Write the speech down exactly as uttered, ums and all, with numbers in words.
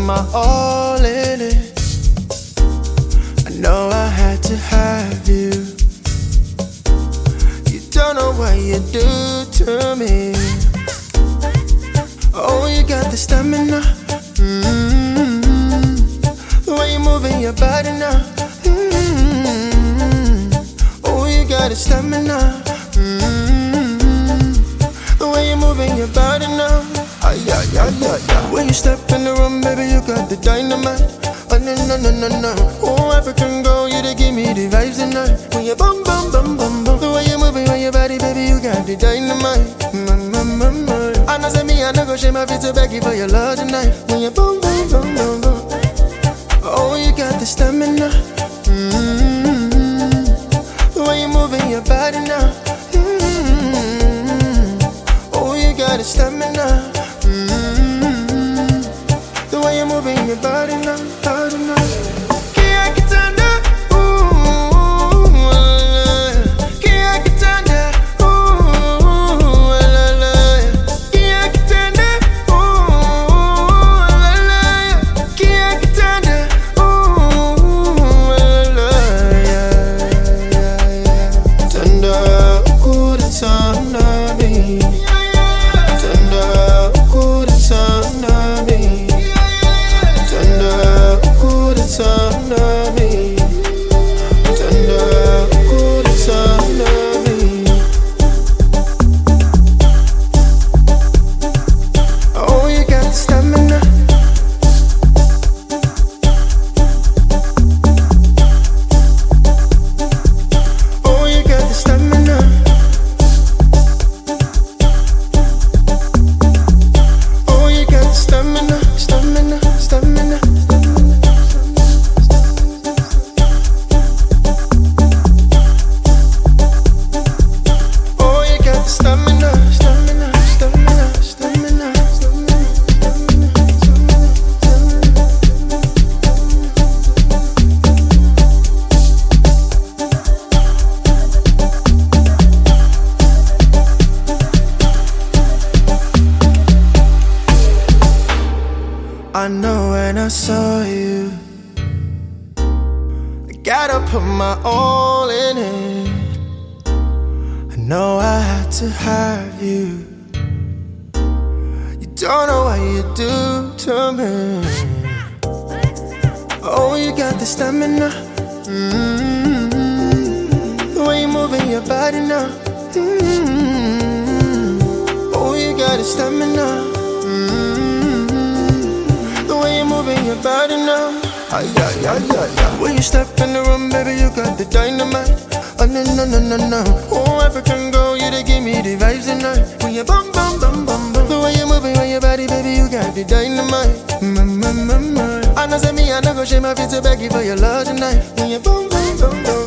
my all in it. I know I had to have you. You don't know what you do to me. Oh, you got the stamina. Mm-hmm. The way you're moving your body now. Mm-hmm. Oh, you got the stamina. Mm-hmm. The way you're moving your body now. Ay, ay, ay, ay, ay. When you step in the room, baby, you got the dynamite. Oh, no, no, no, no, no. Oh, African girl, you to give me the vibes tonight. When you bum, bum, bum, bum, bum. The way you're moving on your body, baby, you got the dynamite. Mm, mm, mm, mm. I know say me, I know go shame my feet to beg you for your love tonight. When you bum, bum, bum, bum, bum. Oh, you got the stamina. Mm-hmm. The way you're moving your body now. Mm-hmm. Oh, you got the stamina. Mm-hmm. The way you're moving your body now, body now. I know when I saw you, I gotta put my all in it. I know I had to have you. You don't know what you do to me. Oh, you got the stamina. Mm-hmm. The way you're moving your body now. Mm-hmm. Oh, you got the stamina. Your body now. Ay, ay, ay, ay, ay. When you step in the room, baby, you got the dynamite. Oh, no, no, no, no, no. Oh, African girl, you to give me the vibes tonight. When you bum, bum, bum, bum, bum. The way you're moving on your body, baby, you got the dynamite. Mm, mm, mm, mm. I know say me, I know go shame my feet to beg you for your love tonight. When you bum, bum, bum, bum.